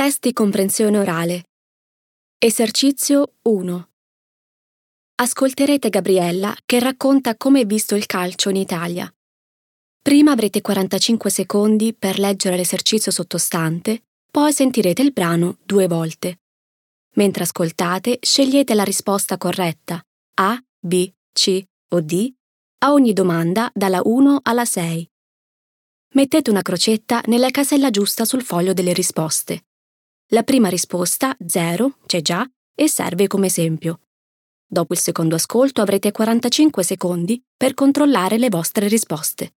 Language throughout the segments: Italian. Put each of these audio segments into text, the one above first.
Test di comprensione orale. Esercizio 1. Ascolterete Gabriella che racconta come è visto il calcio in Italia. Prima avrete 45 secondi per leggere l'esercizio sottostante, poi sentirete il brano 2 volte. Mentre ascoltate, scegliete la risposta corretta, A, B, C o D, a ogni domanda dalla 1 alla 6. Mettete una crocetta nella casella giusta sul foglio delle risposte. La prima risposta, 0, c'è già e serve come esempio. Dopo il secondo ascolto avrete 45 secondi per controllare le vostre risposte.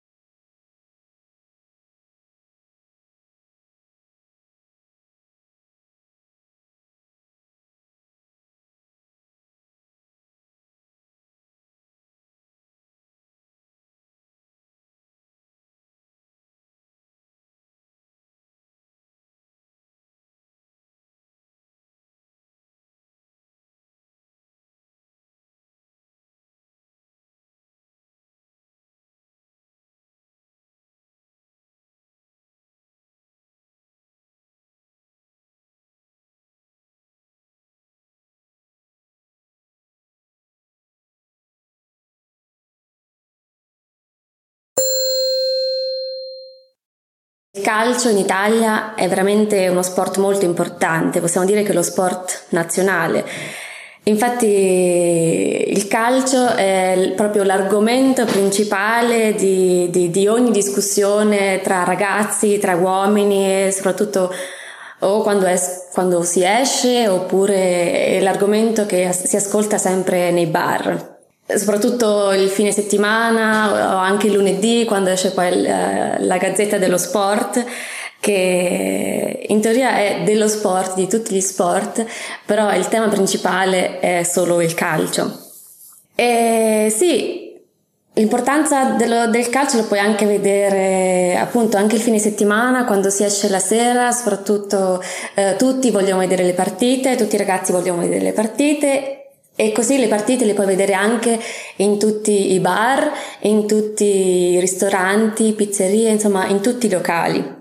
Il calcio in Italia è veramente uno sport molto importante, possiamo dire che è lo sport nazionale. Infatti il calcio è proprio l'argomento principale di ogni discussione tra ragazzi, tra uomini, e soprattutto o quando si esce, oppure è l'argomento che si ascolta sempre nei bar. Soprattutto il fine settimana o anche il lunedì, quando esce poi la Gazzetta dello Sport, che in teoria è dello sport, di tutti gli sport, però il tema principale è solo il calcio. E sì, l'importanza del calcio lo puoi anche vedere appunto anche il fine settimana, quando si esce la sera, soprattutto tutti vogliono vedere le partite, tutti i ragazzi vogliono vedere le partite. E così le partite le puoi vedere anche in tutti i bar, in tutti i ristoranti, pizzerie, insomma in tutti i locali.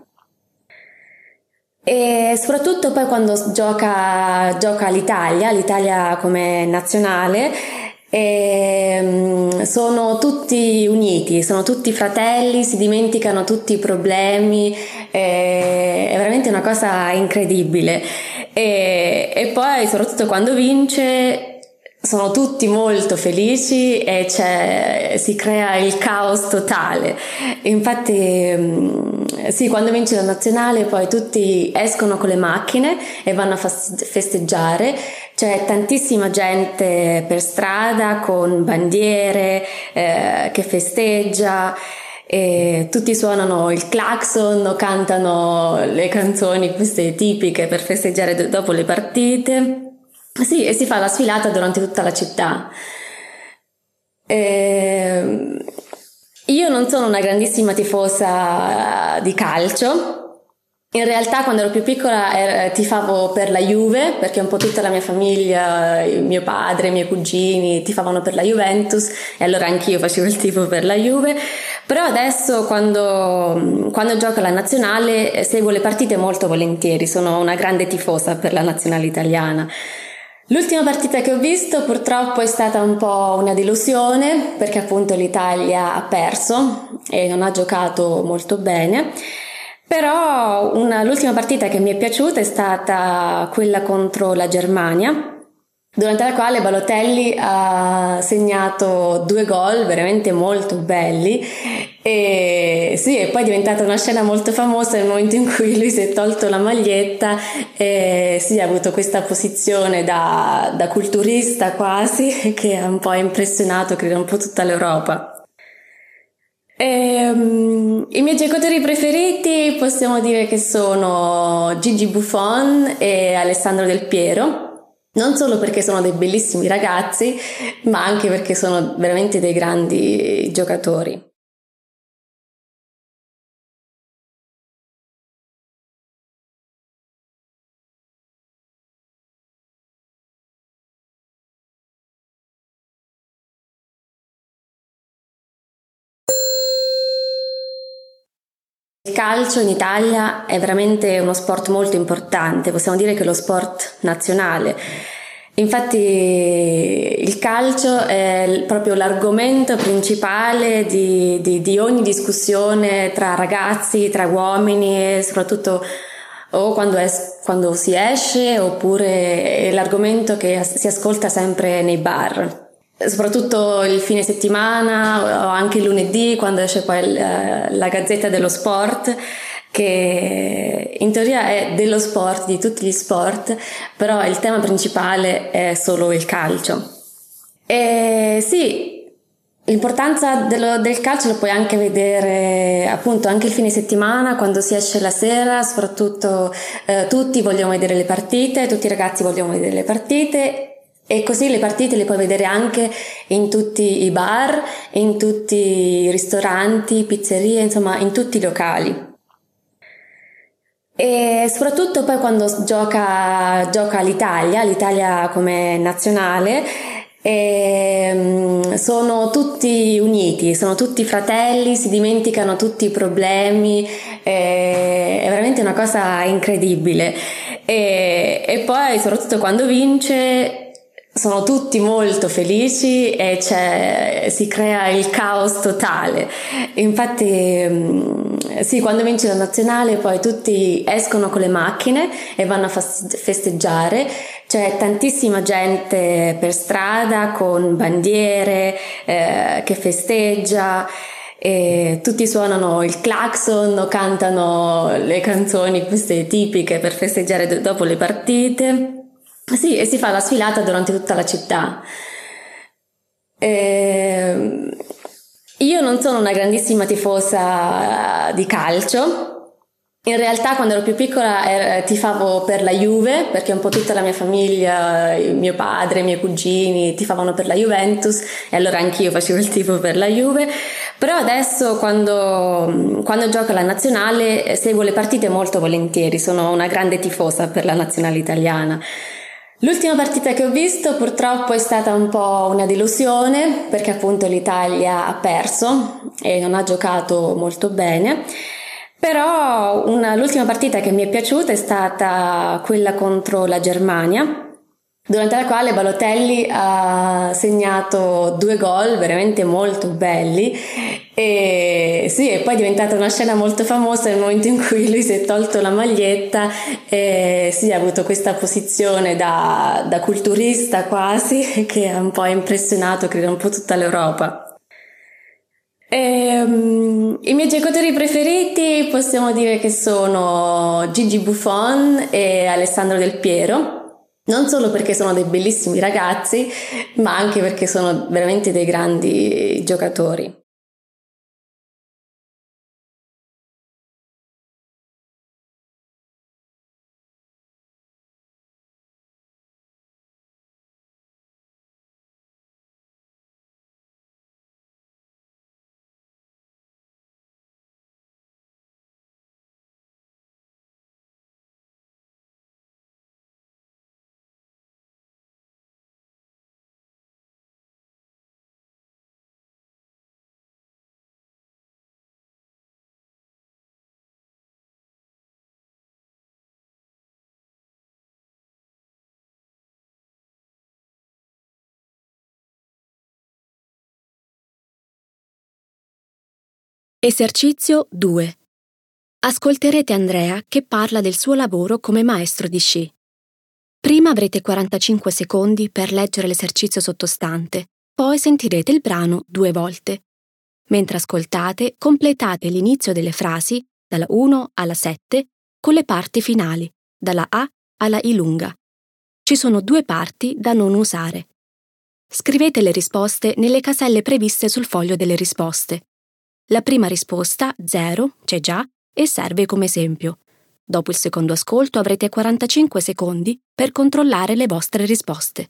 E soprattutto poi quando gioca l'Italia come nazionale, sono tutti uniti, sono tutti fratelli, si dimenticano tutti i problemi, è veramente una cosa incredibile. E poi soprattutto quando vince sono tutti molto felici e si crea il caos totale. Infatti, sì, quando vince la nazionale poi tutti escono con le macchine e vanno a festeggiare. C'è tantissima gente per strada con bandiere che festeggia. E tutti suonano il clacson o cantano le canzoni queste tipiche per festeggiare dopo le partite. Sì, e si fa la sfilata durante tutta la città. Io non sono una grandissima tifosa di calcio. In realtà quando ero più piccola tifavo per la Juve, perché un po' tutta la mia famiglia, mio padre, i miei cugini tifavano per la Juventus e allora anch'io facevo il tifo per la Juve. Però adesso quando gioca la nazionale seguo le partite molto volentieri, sono una grande tifosa per la nazionale italiana. L'ultima partita che ho visto purtroppo è stata un po' una delusione perché appunto l'Italia ha perso e non ha giocato molto bene, però l'ultima partita che mi è piaciuta è stata quella contro la Germania, durante la quale Balotelli ha segnato 2 gol veramente molto belli e sì, e poi è diventata una scena molto famosa nel momento in cui lui si è tolto la maglietta e sì, ha avuto questa posizione da culturista quasi che ha un po' impressionato, credo, un po' tutta l'Europa. I miei giocatori preferiti possiamo dire che sono Gigi Buffon e Alessandro Del Piero, non solo perché sono dei bellissimi ragazzi, ma anche perché sono veramente dei grandi giocatori. Il calcio in Italia è veramente uno sport molto importante, possiamo dire che è lo sport nazionale. Infatti il calcio è proprio l'argomento principale di ogni discussione tra ragazzi, tra uomini, e soprattutto o quando si esce, oppure è l'argomento che si ascolta sempre nei bar. Soprattutto il fine settimana o anche il lunedì, quando esce poi la Gazzetta dello Sport, che in teoria è dello sport, di tutti gli sport, però il tema principale è solo il calcio. E sì, l'importanza del calcio lo puoi anche vedere appunto anche il fine settimana, quando si esce la sera, soprattutto tutti vogliono vedere le partite, tutti i ragazzi vogliono vedere le partite. E così le partite le puoi vedere anche in tutti i bar, in tutti i ristoranti, pizzerie, insomma in tutti i locali. E soprattutto poi quando gioca l'Italia come nazionale, sono tutti uniti, sono tutti fratelli, si dimenticano tutti i problemi, è veramente una cosa incredibile. E poi soprattutto quando vince sono tutti molto felici e si crea il caos totale. Infatti, sì, quando vince la nazionale poi tutti escono con le macchine e vanno a festeggiare. C'è tantissima gente per strada con bandiere che festeggia. E tutti suonano il clacson o cantano le canzoni queste tipiche per festeggiare dopo le partite. Sì, e si fa la sfilata durante tutta la città. Io non sono una grandissima tifosa di calcio. In realtà quando ero più piccola tifavo per la Juve, perché un po' tutta la mia famiglia, mio padre, i miei cugini tifavano per la Juventus e allora anch'io facevo il tifo per la Juve. Però adesso quando gioca la nazionale seguo le partite molto volentieri, sono una grande tifosa per la nazionale italiana. L'ultima partita che ho visto purtroppo è stata un po' una delusione perché appunto l'Italia ha perso e non ha giocato molto bene, però l'ultima partita che mi è piaciuta è stata quella contro la Germania, durante la quale Balotelli ha segnato 2 gol veramente molto belli e sì, e poi è diventata una scena molto famosa nel momento in cui lui si è tolto la maglietta e sì, ha avuto questa posizione da culturista quasi che ha un po' impressionato, credo, un po' tutta l'Europa. I miei giocatori preferiti possiamo dire che sono Gigi Buffon e Alessandro Del Piero, non solo perché sono dei bellissimi ragazzi, ma anche perché sono veramente dei grandi giocatori. Esercizio 2. Ascolterete Andrea che parla del suo lavoro come maestro di sci. Prima avrete 45 secondi per leggere l'esercizio sottostante, poi sentirete il brano 2 volte. Mentre ascoltate, completate l'inizio delle frasi dalla 1 alla 7 con le parti finali, dalla A alla I lunga. Ci sono 2 parti da non usare. Scrivete le risposte nelle caselle previste sul foglio delle risposte. La prima risposta, 0, c'è già e serve come esempio. Dopo il secondo ascolto avrete 45 secondi per controllare le vostre risposte.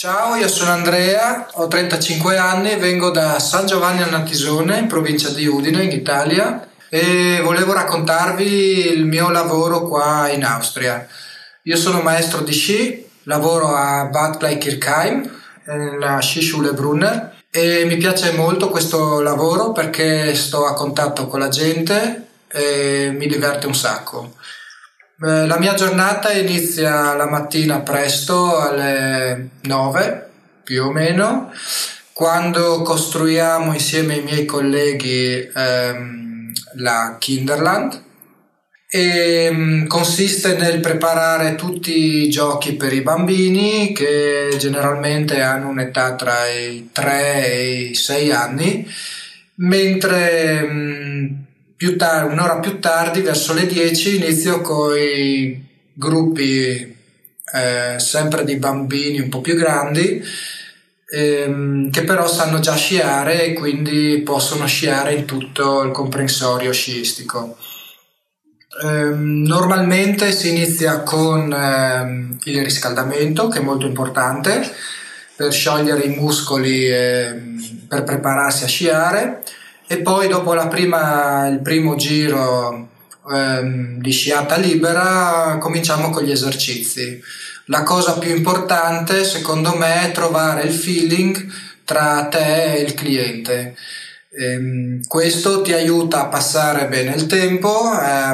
Ciao, io sono Andrea, ho 35 anni, vengo da San Giovanni al Natisone, in provincia di Udine, in Italia, e volevo raccontarvi il mio lavoro qua in Austria. Io sono maestro di sci, lavoro a Bad Bleikirchheim, nella Skischule Brunner, e mi piace molto questo lavoro perché sto a contatto con la gente e mi diverte un sacco. La mia giornata inizia la mattina presto alle 9 più o meno, quando costruiamo insieme ai miei colleghi la Kinderland e consiste nel preparare tutti i giochi per i bambini che generalmente hanno un'età tra i 3 e i 6 anni, mentre un'ora più tardi, verso le 10, inizio con i gruppi sempre di bambini un po' più grandi che però sanno già sciare e quindi possono sciare in tutto il comprensorio sciistico. Normalmente si inizia con il riscaldamento, che è molto importante per sciogliere i muscoli e per prepararsi a sciare, e poi dopo il primo giro di sciata libera cominciamo con gli esercizi. La cosa più importante secondo me è trovare il feeling tra te e il cliente. Questo ti aiuta a passare bene il tempo,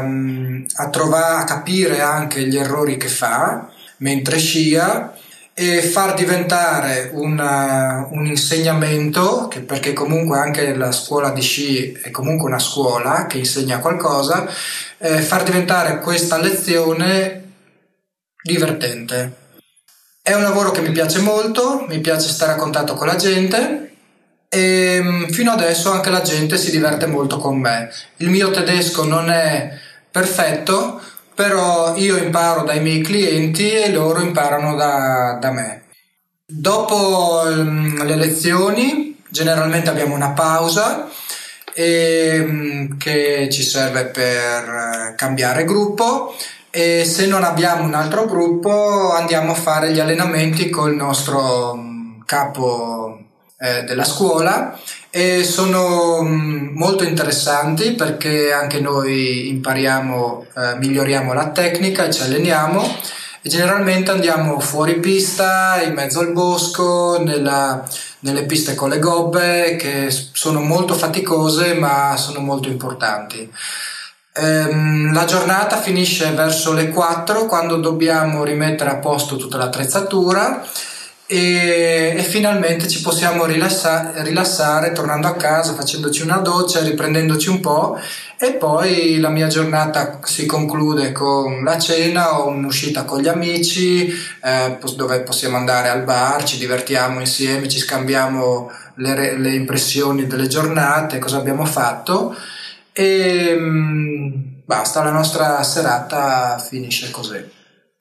a capire anche gli errori che fa mentre scia e far diventare un insegnamento, perché comunque anche la scuola di sci è comunque una scuola che insegna qualcosa, far diventare questa lezione divertente. È un lavoro che mi piace molto, mi piace stare a contatto con la gente e fino adesso anche la gente si diverte molto con me. Il mio tedesco non è perfetto, però io imparo dai miei clienti e loro imparano da me. Dopo le lezioni generalmente abbiamo una pausa che ci serve per cambiare gruppo, e se non abbiamo un altro gruppo andiamo a fare gli allenamenti col nostro capo della scuola, e sono molto interessanti perché anche noi impariamo, miglioriamo la tecnica e ci alleniamo, e generalmente andiamo fuori pista, in mezzo al bosco, nelle piste con le gobbe, che sono molto faticose ma sono molto importanti. La giornata finisce verso le 4, quando dobbiamo rimettere a posto tutta l'attrezzatura e finalmente ci possiamo rilassare tornando a casa, facendoci una doccia, riprendendoci un po', e poi la mia giornata si conclude con la cena o un'uscita con gli amici, dove possiamo andare al bar, ci divertiamo insieme, ci scambiamo le impressioni delle giornate, cosa abbiamo fatto, e basta, la nostra serata finisce così.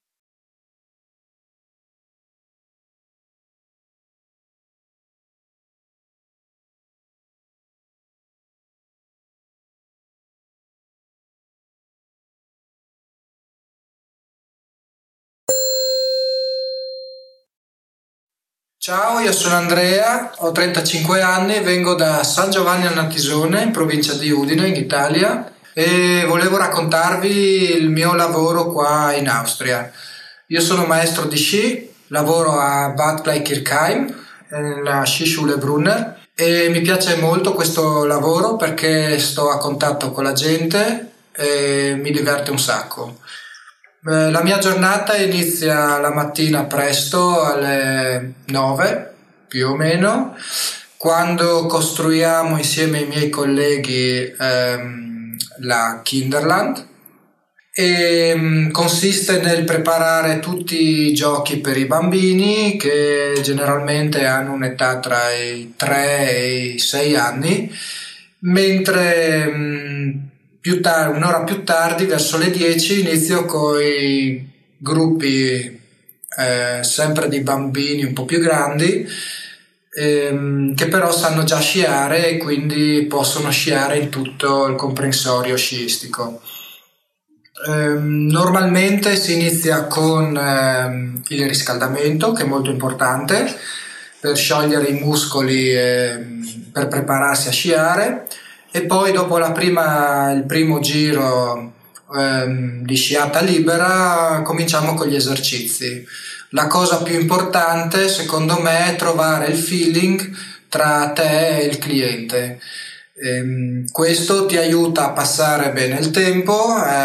Ciao, io sono Andrea, ho 35 anni, vengo da San Giovanni al Natisone, in provincia di Udine, in Italia, e volevo raccontarvi il mio lavoro qua in Austria. Io sono maestro di sci, lavoro a Bad Bleikirchheim, nella Skischule Brunner, e mi piace molto questo lavoro perché sto a contatto con la gente e mi diverte un sacco. La mia giornata inizia la mattina presto alle 9 più o meno, quando costruiamo insieme ai miei colleghi la Kinderland, e consiste nel preparare tutti i giochi per i bambini che generalmente hanno un'età tra i 3 e i 6 anni, mentre un'ora più tardi, verso le 10, inizio con i gruppi sempre di bambini un po' più grandi che però sanno già sciare e quindi possono sciare in tutto il comprensorio sciistico. Normalmente si inizia con il riscaldamento, che è molto importante per sciogliere i muscoli e per prepararsi a sciare, e poi dopo il primo giro di sciata libera cominciamo con gli esercizi. La cosa più importante secondo me è trovare il feeling tra te e il cliente. Questo ti aiuta a passare bene il tempo,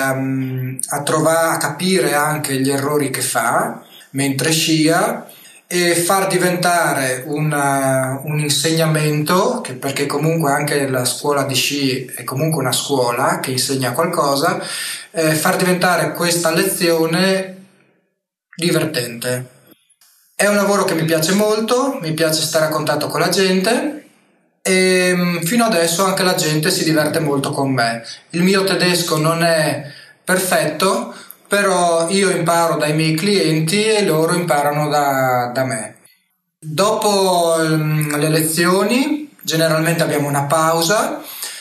a capire anche gli errori che fa mentre scia e far diventare un insegnamento, perché comunque anche la scuola di sci è comunque una scuola che insegna qualcosa, far diventare questa lezione divertente. È un lavoro che mi piace molto, mi piace stare a contatto con la gente e fino adesso anche la gente si diverte molto con me. Il mio tedesco non è perfetto, però io imparo dai miei clienti e loro imparano da me. Dopo le lezioni generalmente abbiamo una pausa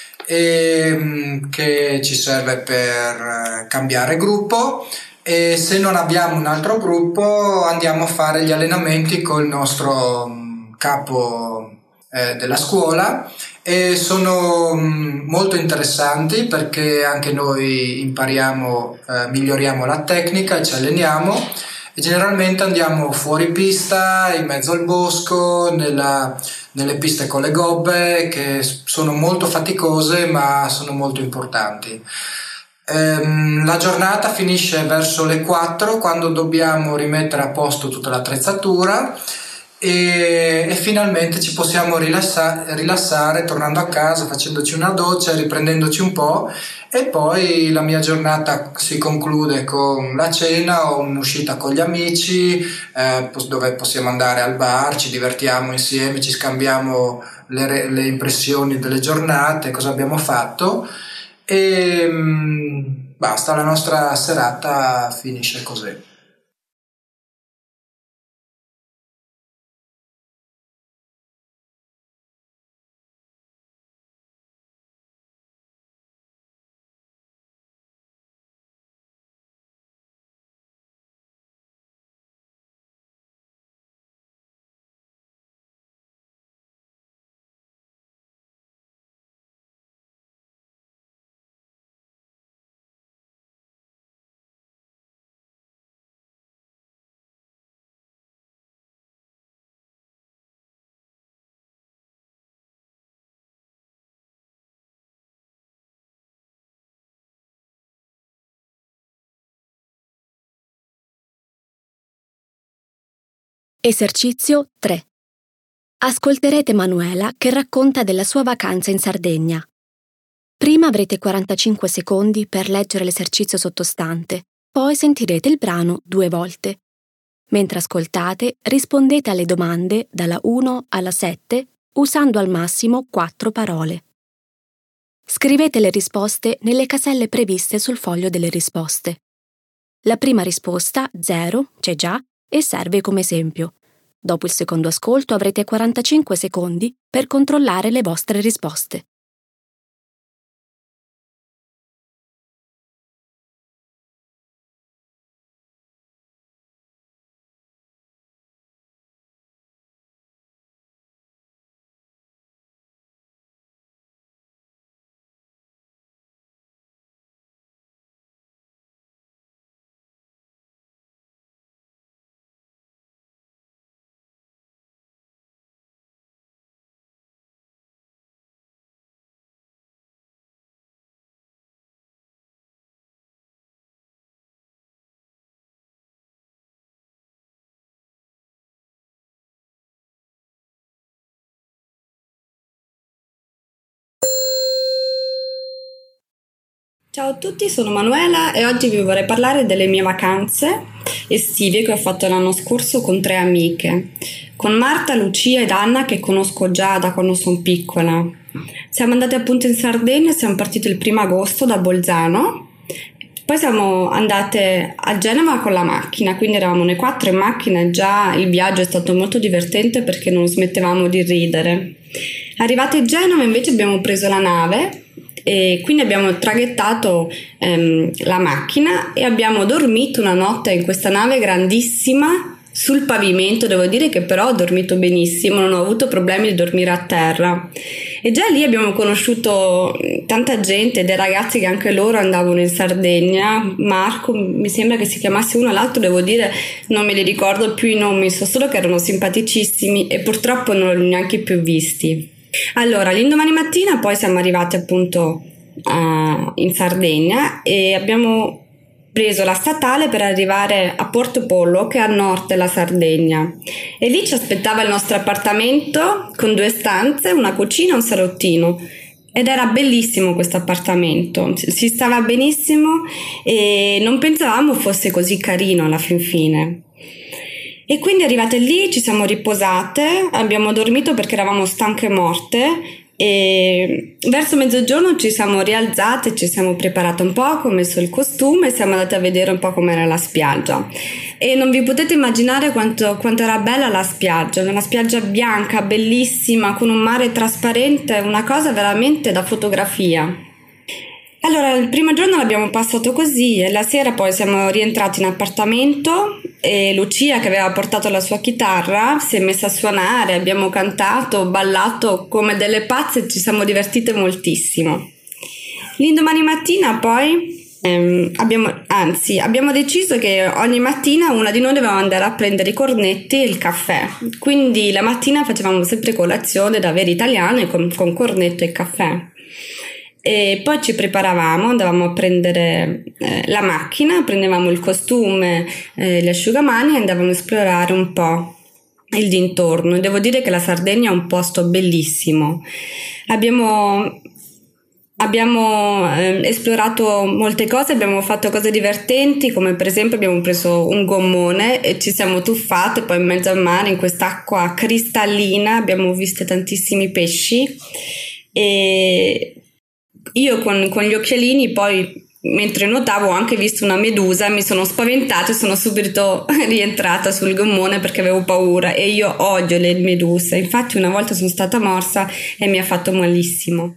che ci serve per cambiare gruppo, e se non abbiamo un altro gruppo andiamo a fare gli allenamenti col nostro capo della scuola, e sono molto interessanti perché anche noi impariamo, miglioriamo la tecnica e ci alleniamo, e generalmente andiamo fuori pista, in mezzo al bosco, nelle piste con le gobbe, che sono molto faticose ma sono molto importanti. La giornata finisce verso le 4, quando dobbiamo rimettere a posto tutta l'attrezzatura e finalmente ci possiamo rilassare tornando a casa, facendoci una doccia, riprendendoci un po', e poi la mia giornata si conclude con la cena o un'uscita con gli amici, dove possiamo andare al bar, ci divertiamo insieme, ci scambiamo le impressioni delle giornate, cosa abbiamo fatto, e basta, la nostra serata finisce così. Esercizio 3. Ascolterete Manuela che racconta della sua vacanza in Sardegna. Prima avrete 45 secondi per leggere l'esercizio sottostante, poi sentirete il brano 2 volte. Mentre ascoltate, rispondete alle domande dalla 1 alla 7 usando al massimo 4 parole. Scrivete le risposte nelle caselle previste sul foglio delle risposte. La prima risposta, 0, c'è già e serve come esempio. Dopo il secondo ascolto avrete 45 secondi per controllare le vostre risposte. Ciao a tutti, sono Manuela e oggi vi vorrei parlare delle mie vacanze estive che ho fatto l'anno scorso con 3 amiche, con Marta, Lucia ed Anna, che conosco già da quando sono piccola. Siamo andate appunto in Sardegna, siamo partiti il 1 agosto da Bolzano, poi siamo andate a Genova con la macchina, quindi eravamo noi 4 in macchina e già il viaggio è stato molto divertente perché non smettevamo di ridere. Arrivate a Genova invece abbiamo preso la nave e quindi abbiamo traghettato la macchina e abbiamo dormito una notte in questa nave grandissima sul pavimento. Devo dire che però ho dormito benissimo, non ho avuto problemi di dormire a terra, e già lì abbiamo conosciuto tanta gente, dei ragazzi che anche loro andavano in Sardegna. Marco mi sembra che si chiamasse uno, l'altro devo dire non me li ricordo più i nomi, so solo che erano simpaticissimi e purtroppo non li ho neanche più visti. Allora, l'indomani mattina poi siamo arrivati appunto in Sardegna e abbiamo preso la statale per arrivare a Porto Pollo, che è a nord della Sardegna, e lì ci aspettava il nostro appartamento con 2 stanze, una cucina e un salottino, ed era bellissimo questo appartamento, si stava benissimo e non pensavamo fosse così carino alla fin fine. E quindi arrivate lì ci siamo riposate, abbiamo dormito perché eravamo stanche morte, e verso mezzogiorno ci siamo rialzate, ci siamo preparate un po', ho messo il costume e siamo andate a vedere un po' com'era la spiaggia, e non vi potete immaginare quanto era bella la spiaggia, una spiaggia bianca bellissima con un mare trasparente, una cosa veramente da fotografia. Allora, il primo giorno l'abbiamo passato così e la sera poi siamo rientrati in appartamento e Lucia, che aveva portato la sua chitarra, si è messa a suonare, abbiamo cantato, ballato come delle pazze e ci siamo divertite moltissimo. L'indomani mattina poi abbiamo deciso che ogni mattina una di noi doveva andare a prendere i cornetti e il caffè, quindi la mattina facevamo sempre colazione da veri italiane con cornetto e caffè. E poi ci preparavamo, andavamo a prendere la macchina, prendevamo il costume, gli asciugamani e andavamo a esplorare un po' il dintorno. Devo dire che la Sardegna è un posto bellissimo. Abbiamo esplorato molte cose, abbiamo fatto cose divertenti, come per esempio abbiamo preso un gommone e ci siamo tuffate poi in mezzo al mare in quest'acqua cristallina, abbiamo visto tantissimi pesci e io con gli occhialini poi mentre nuotavo ho anche visto una medusa, mi sono spaventata e sono subito rientrata sul gommone perché avevo paura e io odio le meduse, infatti una volta sono stata morsa e mi ha fatto malissimo.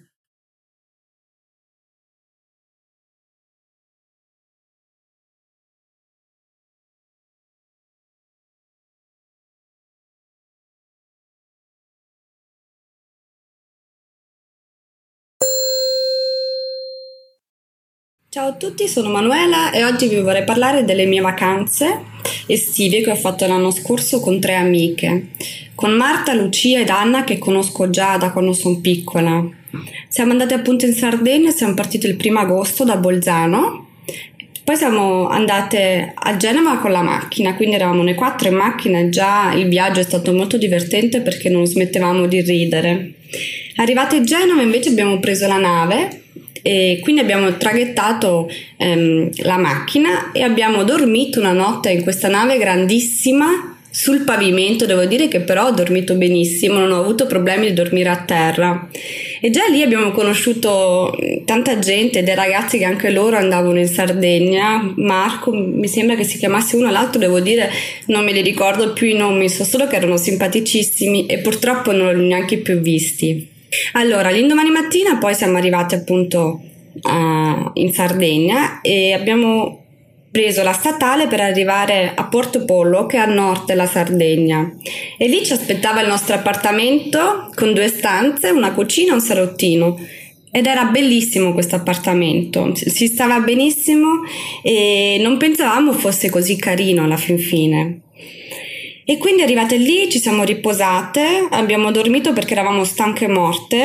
Ciao a tutti, sono Manuela e oggi vi vorrei parlare delle mie vacanze estive che ho fatto l'anno scorso con 3 amiche, con Marta, Lucia ed Anna, che conosco già da quando sono piccola. Siamo andate appunto in Sardegna, siamo partiti il 1° agosto da Bolzano, poi siamo andate a Genova con la macchina, quindi eravamo noi 4 in macchina e già il viaggio è stato molto divertente perché non smettevamo di ridere. Arrivate a Genova invece abbiamo preso la nave e quindi abbiamo traghettato la macchina e abbiamo dormito una notte in questa nave grandissima sul pavimento. Devo dire che però ho dormito benissimo, non ho avuto problemi di dormire a terra, e già lì abbiamo conosciuto tanta gente, dei ragazzi che anche loro andavano in Sardegna. Marco mi sembra che si chiamasse uno, l'altro devo dire non me li ricordo più i nomi, so solo che erano simpaticissimi e purtroppo non li ho neanche più visti. Allora, l'indomani mattina poi siamo arrivati appunto in Sardegna e abbiamo preso la statale per arrivare a Porto Pollo, che è a nord della Sardegna, e lì ci aspettava il nostro appartamento con 2 stanze, una cucina e un salottino, ed era bellissimo questo appartamento, si stava benissimo e non pensavamo fosse così carino alla fin fine. E quindi arrivate lì ci siamo riposate, abbiamo dormito perché eravamo stanche morte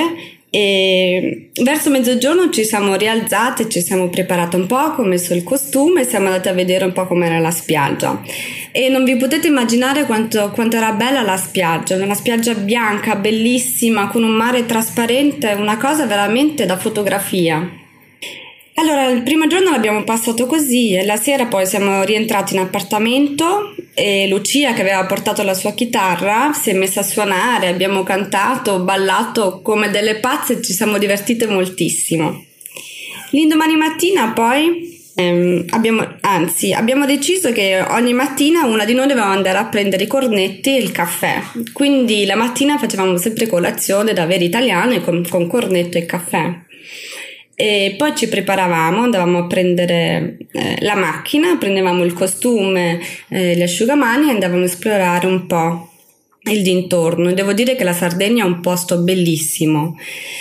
e verso mezzogiorno ci siamo rialzate, ci siamo preparate un po', ho messo il costume e siamo andate a vedere un po' com'era la spiaggia. E non vi potete immaginare quanto era bella la spiaggia, una spiaggia bianca, bellissima, con un mare trasparente, una cosa veramente da fotografia. Allora, il primo giorno l'abbiamo passato così e la sera poi siamo rientrati in appartamento e Lucia, che aveva portato la sua chitarra, si è messa a suonare, abbiamo cantato, ballato come delle pazze e ci siamo divertite moltissimo. L'indomani mattina poi abbiamo deciso che ogni mattina una di noi doveva andare a prendere i cornetti e il caffè, quindi la mattina facevamo sempre colazione da veri italiane con cornetto e caffè. e poi ci preparavamo, andavamo a prendere la macchina, prendevamo il costume, gli asciugamani e andavamo a esplorare un po' il dintorno. Devo dire che la Sardegna è un posto bellissimo.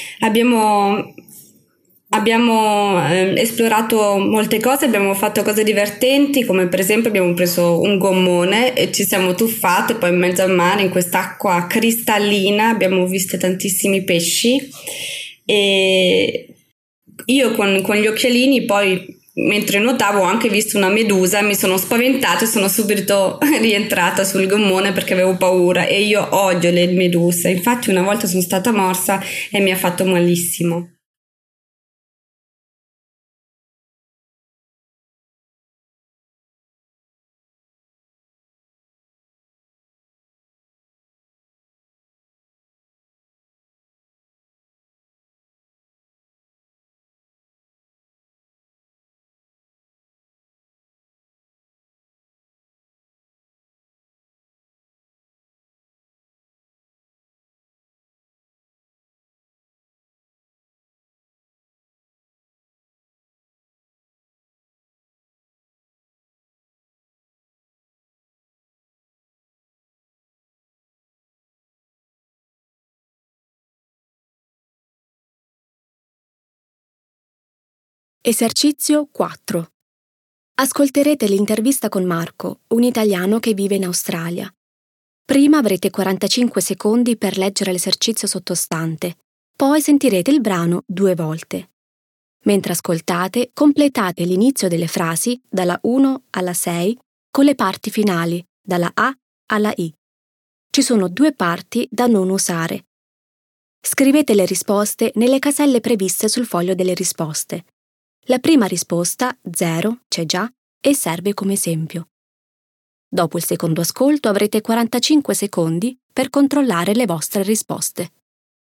Abbiamo esplorato molte cose, abbiamo fatto cose divertenti, come per esempio abbiamo preso un gommone e ci siamo tuffate poi in mezzo al mare in quest'acqua cristallina, abbiamo visto tantissimi pesci e io con gli occhialini poi mentre nuotavo ho anche visto una medusa, mi sono spaventata e sono subito rientrata sul gommone perché avevo paura e io odio le meduse, infatti una volta sono stata morsa e mi ha fatto malissimo. Esercizio 4. Ascolterete l'intervista con Marco, un italiano che vive in Australia. Prima avrete 45 secondi per leggere l'esercizio sottostante, poi sentirete il brano 2 volte. Mentre ascoltate, completate l'inizio delle frasi dalla 1 alla 6 con le parti finali, dalla A alla I. Ci sono 2 parti da non usare. Scrivete le risposte nelle caselle previste sul foglio delle risposte. La prima risposta, 0, c'è già, e serve come esempio. Dopo il secondo ascolto avrete 45 secondi per controllare le vostre risposte.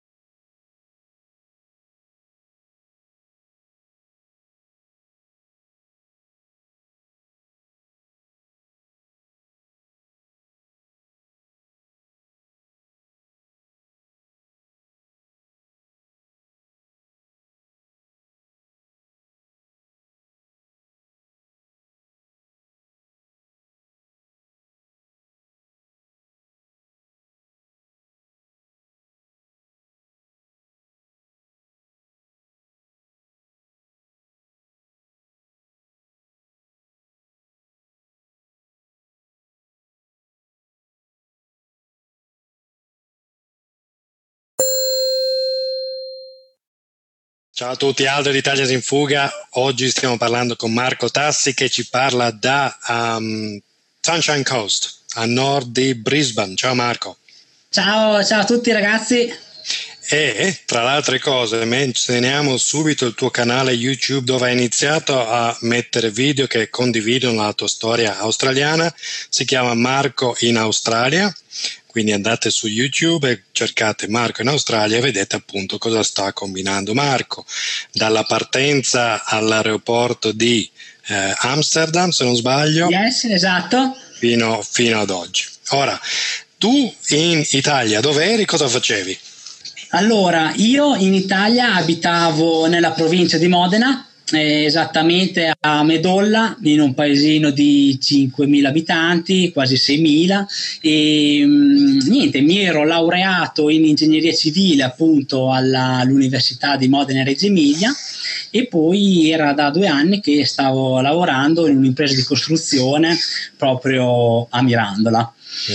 Ciao a tutti, Aldo di Italia in Fuga. Oggi stiamo parlando con Marco Tassi che ci parla da Sunshine Coast, a nord di Brisbane. Ciao Marco. Ciao a tutti ragazzi. E tra le altre cose menzioniamo subito il tuo canale YouTube dove hai iniziato a mettere video che condividono la tua storia australiana. Si chiama Marco in Australia. Quindi andate su YouTube e cercate Marco in Australia e vedete appunto cosa sta combinando Marco, dalla partenza all'aeroporto di Amsterdam, se non sbaglio, yes, esatto, fino ad oggi. Ora, tu in Italia dove eri, cosa facevi? Allora, io in Italia abitavo nella provincia di Modena, esattamente a Medolla, in un paesino di 5.000 abitanti, quasi 6.000, e niente, mi ero laureato in ingegneria civile appunto all'Università di Modena e Reggio Emilia e poi era da 2 anni che stavo lavorando in un'impresa di costruzione proprio a Mirandola.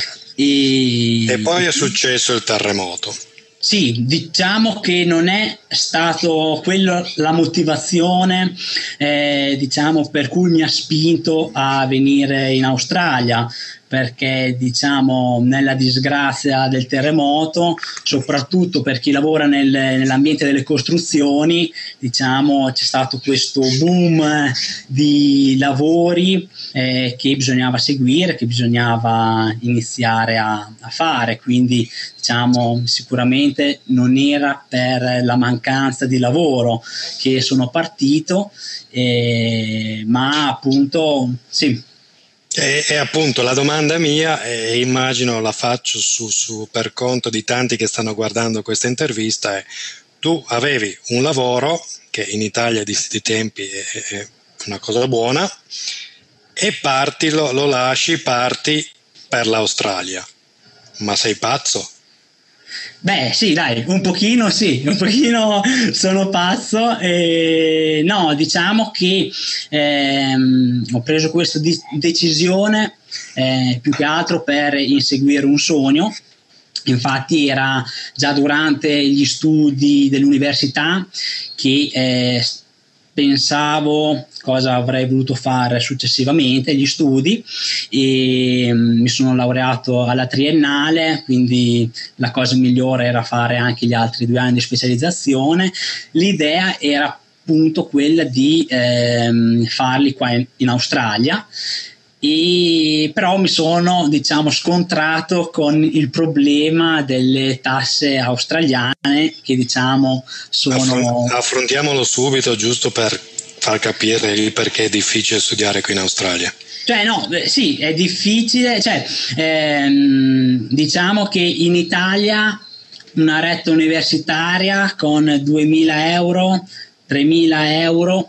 E poi è successo il terremoto. Sì, diciamo che non è stato quello la motivazione diciamo per cui mi ha spinto a venire in Australia, perché diciamo nella disgrazia del terremoto, soprattutto per chi lavora nell'ambiente delle costruzioni, diciamo c'è stato questo boom di lavori che bisognava seguire, che bisognava iniziare a fare, quindi diciamo sicuramente non era per la mancanza di lavoro che sono partito, ma appunto sì. E appunto la domanda mia, e immagino la faccio per conto di tanti che stanno guardando questa intervista, è tu avevi un lavoro, che in Italia di questi tempi è una cosa buona, e lo lasci, parti per l'Australia. Ma sei pazzo? Beh, sì, dai, un pochino sono pazzo. No, diciamo che ho preso questa decisione più che altro per inseguire un sogno. Infatti era già durante gli studi dell'università che pensavo cosa avrei voluto fare successivamente, gli studi, e mi sono laureato alla triennale, quindi la cosa migliore era fare anche gli altri 2 anni di specializzazione. L'idea era appunto quella di farli qua in Australia. E però mi sono, scontrato con il problema delle tasse australiane, che sono... Affrontiamolo subito, giusto per far capire il perché è difficile studiare qui in Australia. Sì, è difficile, diciamo che in Italia una retta universitaria con 2.000 euro, 3.000 euro,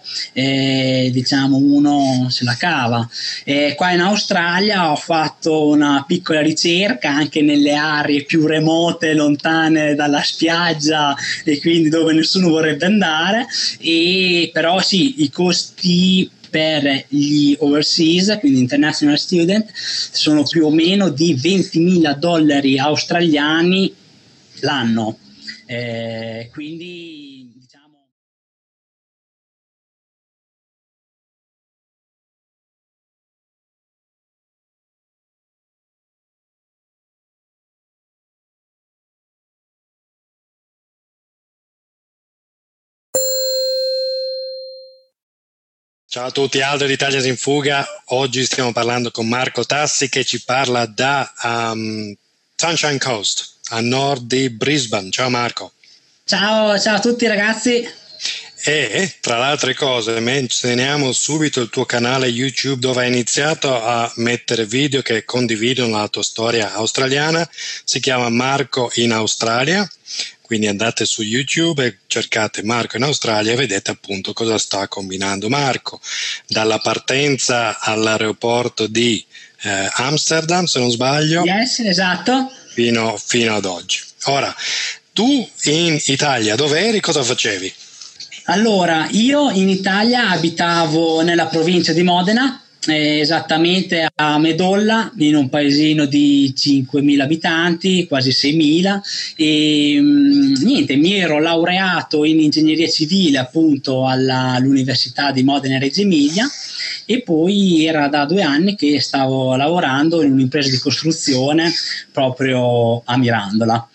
uno se la cava. Qua in Australia ho fatto una piccola ricerca anche nelle aree più remote, lontane dalla spiaggia e quindi dove nessuno vorrebbe andare, e però sì, i costi per gli overseas, quindi international student, sono più o meno di $20.000 australiani l'anno, quindi Ciao a tutti, Aldo di Italians in Fuga. Oggi stiamo parlando con Marco Tassi, che ci parla da Sunshine Coast, a nord di Brisbane. Ciao Marco. Ciao a tutti ragazzi. E tra le altre cose menzioniamo subito il tuo canale YouTube, dove hai iniziato a mettere video che condividono la tua storia australiana. Si chiama Marco in Australia. Quindi andate su YouTube e cercate Marco in Australia e vedete appunto cosa sta combinando Marco, dalla partenza all'aeroporto di Amsterdam, se non sbaglio. Yes, esatto. Fino ad oggi. Ora, tu in Italia dove eri, cosa facevi? Allora, io in Italia abitavo nella provincia di Modena, esattamente a Medolla, in un paesino di 5.000 abitanti, quasi 6.000, e niente, mi ero laureato in ingegneria civile appunto all'Università di Modena e Reggio Emilia, e poi era da 2 anni che stavo lavorando in un'impresa di costruzione proprio a Mirandola.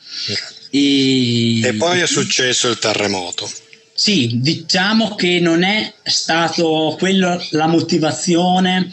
E poi è successo il terremoto. Sì, diciamo che non è stato quello la motivazione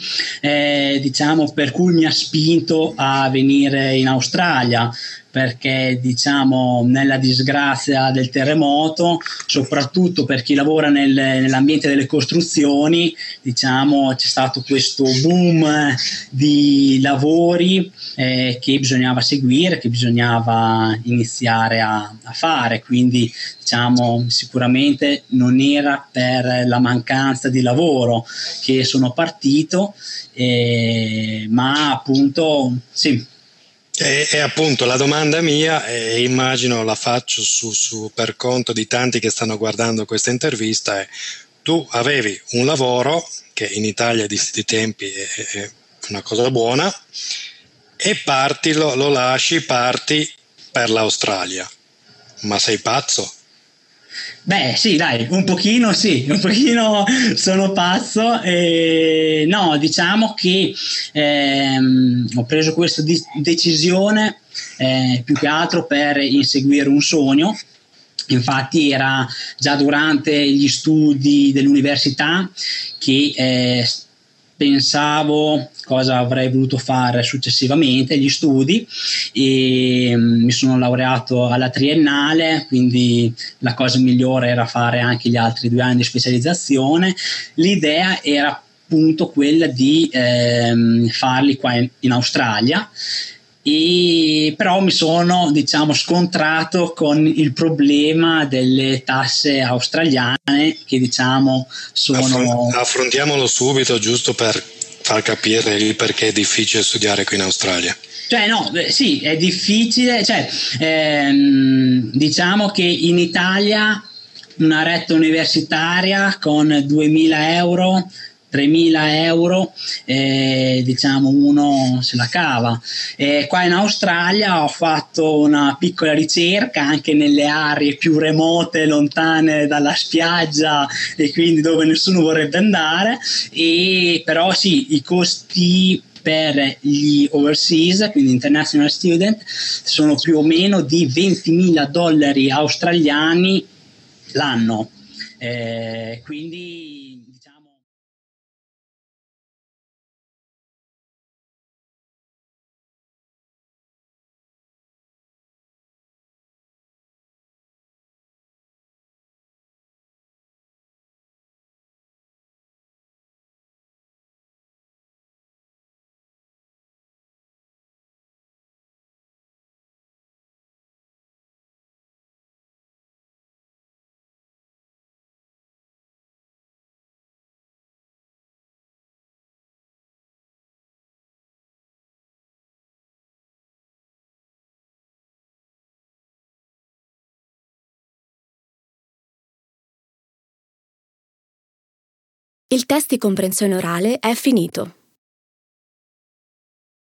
per cui mi ha spinto a venire in Australia, perché nella disgrazia del terremoto, soprattutto per chi lavora nell'ambiente delle costruzioni, c'è stato questo boom di lavori che bisognava seguire, che bisognava iniziare a fare, quindi sicuramente non era per la mancanza di lavoro che sono partito, ma appunto sì. E appunto la domanda mia, e immagino la faccio per conto di tanti che stanno guardando questa intervista, è: tu avevi un lavoro che in Italia di questi tempi è una cosa buona, e lo lasci, parti per l'Australia. Ma sei pazzo? Beh, sì, dai, un pochino sono pazzo. No, diciamo che ho preso questa decisione più che altro per inseguire un sogno. Infatti era già durante gli studi dell'università che pensavo cosa avrei voluto fare successivamente, gli studi, e mi sono laureato alla triennale, quindi la cosa migliore era fare anche gli altri 2 anni di specializzazione. L'idea era appunto quella di farli qua in Australia. e però mi sono, diciamo, scontrato con il problema delle tasse australiane, che diciamo sono... Affrontiamolo subito, giusto per far capire il perché è difficile studiare qui in Australia. Cioè no, sì, è difficile, cioè diciamo che in Italia una retta universitaria con 2.000 euro, 3.000 euro, diciamo uno se la cava. Qua in Australia ho fatto una piccola ricerca anche nelle aree più remote, lontane dalla spiaggia e quindi dove nessuno vorrebbe andare, e però sì, i costi per gli overseas, quindi international student, sono più o meno di $20.000 australiani l'anno. Quindi diciamo... Il test di comprensione orale è finito.